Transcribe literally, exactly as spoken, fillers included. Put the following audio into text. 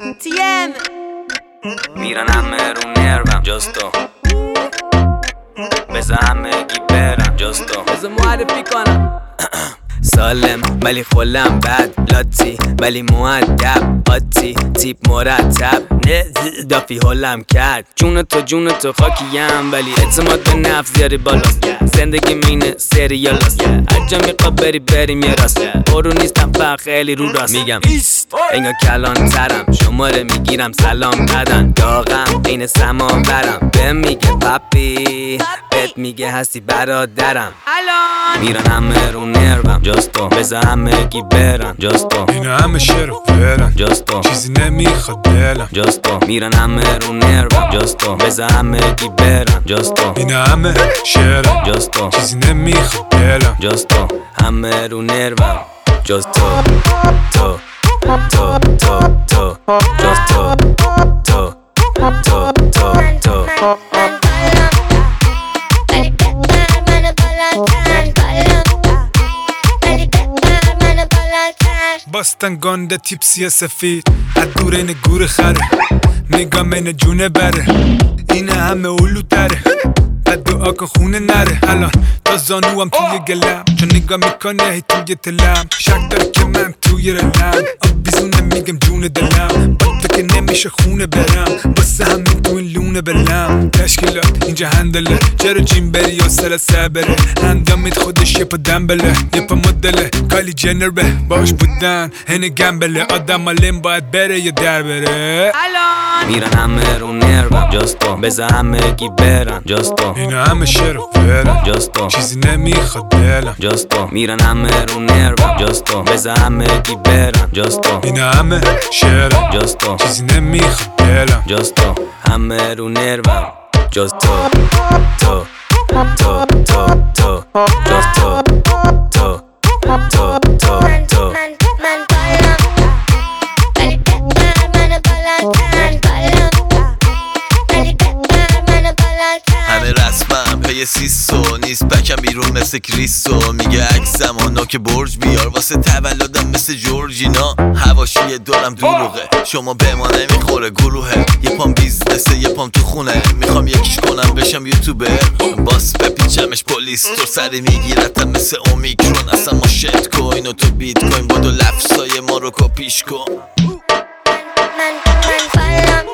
تیم میرن همه رو نروم جز تو، بذار همگی برم جز تو، بذار معرفی کنم. سالم ولی خلم بد، لاتی ولی مؤدب، قاطی تیپ مرتب، نه دافی هلم کرد. جون تو جون تو خاکیم ولی اعتماد به نفس زیادی بالاست. زندگی مینه سریالاست، هرجا میخوا بری بریم یه راست. برو نیستم فقط خیلی رو راست میگم ایست، انگار کلان ترم شماره میگیرم سلام بدن. داغم عین سما برم، به میگه پاپی بهت میگه هستی برادرم. الان میرن همه رو نروم جز تو، بذار همگی برم جز تو، اینا همه شعر و فرن جز تو، چیزی نمیخواد دلم جز تو. میرن همه رو نروم جز تو، بذار همگی برم جز تو، اینا همه شعرن جز تو، چیزی نمیخواد دلم جز تو. همه رو نروم جز تو، تو تو تو تو جز تو، تو تو تو تو باستن گانده تیپسی سفید از دور این گور خره، نگاه من جونه بره، اینه همه اولو داره، بعد دعا کن خونه نره. الان تا زانوام توی گلم، چون نگاه میکنه هی توی تلم، شک داره که من توی رلم، آب بیزونه میگم جون دلم، با تو که نمیشه خونه برم، باسه همین تو این لونه بلم. تشکیلات اینجا هندله، چرا جیم بری یا سر سبره، اندامید خودش یه پا دنبله، یه پا مدله کالی جنر به باش بودن هنه گمبله، آدم مالیم باید بره یا در بره. الان میرن همه رو نروم جز تو، بذار همگی برم جز تو، اینا همه شعر و فرن جز تو، چیزی نمیخواد دلم جز تو. میرن همه رو نروم جز تو، بذار همگی برم جز تو، اینا همه شعرن جز تو، چیزی نمیخواد دلم جز تو. همه رو نروم جز تو، تو تو تو تو جز تو، تو تو تو تو. همه رسمم پی سیسو نیست، بکم بیرون مثل کریسو، میگه عکسم و نوک برج بیار واسه تولدم مثل جورجینا. حواشی دارم دروغه، شما به ما نمیخوره گروهه، یه پام بیزنسه یه پام تو خونه، میخوام یکیش کنم بشم یوتیوبر، باس بپیچمش پلیس تو سری میگیرتم مثل اومیکرون. اصلا ما شت کوین و تو بیت کوین، بادو لفظای ما رو کپیش کن. من من فالم